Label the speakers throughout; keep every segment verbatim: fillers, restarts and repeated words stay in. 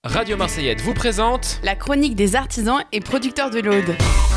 Speaker 1: Radio Marseillette vous présente
Speaker 2: la chronique des artisans et producteurs de l'Aude.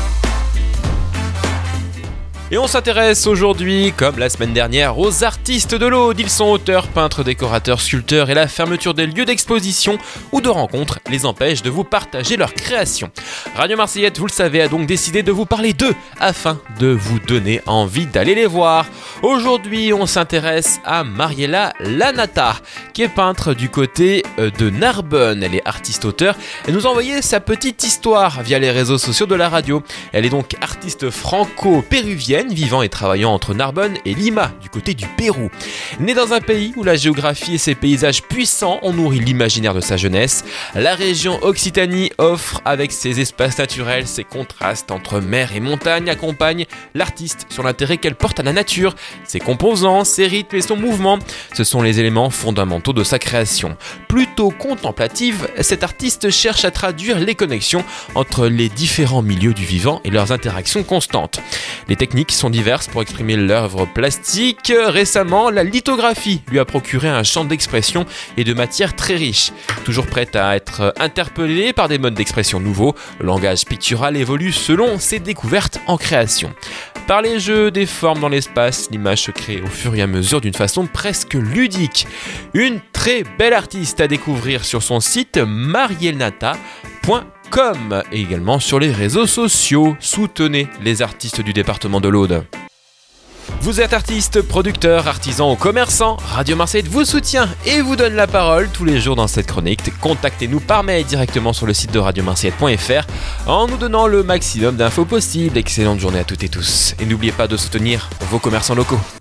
Speaker 1: Et on s'intéresse aujourd'hui, comme la semaine dernière, aux artistes de l'Aude. Ils sont auteurs, peintres, décorateurs, sculpteurs et la fermeture des lieux d'exposition ou de rencontres les empêche de vous partager leurs créations. Radio Marseillette, vous le savez, a donc décidé de vous parler d'eux afin de vous donner envie d'aller les voir. Aujourd'hui, on s'intéresse à Mariella Lanata, qui est peintre du côté de Narbonne. Elle est artiste-auteur et nous a envoyé sa petite histoire via les réseaux sociaux de la radio. Elle est donc artiste franco-péruvienne, vivant et travaillant entre Narbonne et Lima, du côté du Pérou. Née dans un pays où la géographie et ses paysages puissants ont nourri l'imaginaire de sa jeunesse, la région Occitanie offre, avec ses espaces naturels, ses contrastes entre mer et montagne, accompagne l'artiste sur l'intérêt qu'elle porte à la nature, ses composants, ses rythmes et son mouvement. Ce sont les éléments fondamentaux de sa création. Plutôt contemplative, cette artiste cherche à traduire les connexions entre les différents milieux du vivant et leurs interactions constantes. Les techniques sont diverses pour exprimer l'œuvre plastique. Récemment, la lithographie lui a procuré un champ d'expression et de matière très riche. Toujours prête à être interpellée par des modes d'expression nouveaux, le langage pictural évolue selon ses découvertes en création. Par les jeux des formes dans l'espace, l'image se crée au fur et à mesure d'une façon presque ludique. Une très belle artiste à découvrir sur son site marielnata point com et également sur les réseaux sociaux. Soutenez les artistes du département de l'Aude. Vous êtes artiste, producteur, artisan ou commerçant, Radio Marseillette vous soutient et vous donne la parole tous les jours dans cette chronique. Contactez-nous par mail directement sur le site de radio marseillette point f r en nous donnant le maximum d'infos possibles. Excellente journée à toutes et tous. Et n'oubliez pas de soutenir vos commerçants locaux.